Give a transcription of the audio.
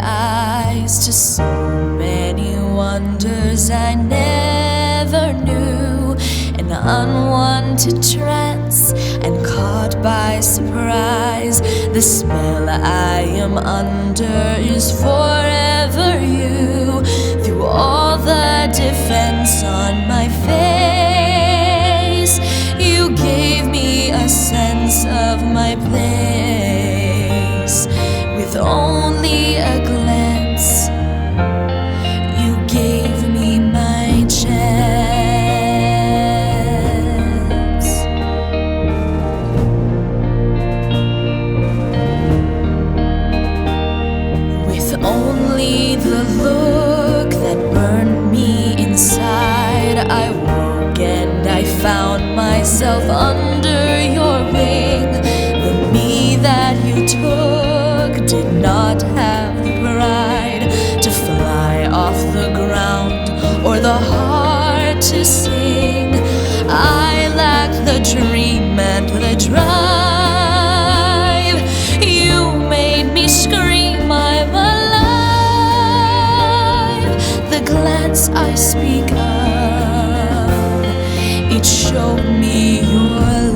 eyes to so many wonders I never knew. An unwanted trance and caught by surprise. The spell I am under is forever you. Through all the defense on my face, you gave me a sense of my place. With only a glance, you gave me my chance. With only the look that burned me inside, I woke and I found myself under your wing. The me that you took did not have the pride to fly off the ground or the heart to sing. I lacked the dream and the drive. You made me scream, I'm alive. The glance I speak of, it showed me your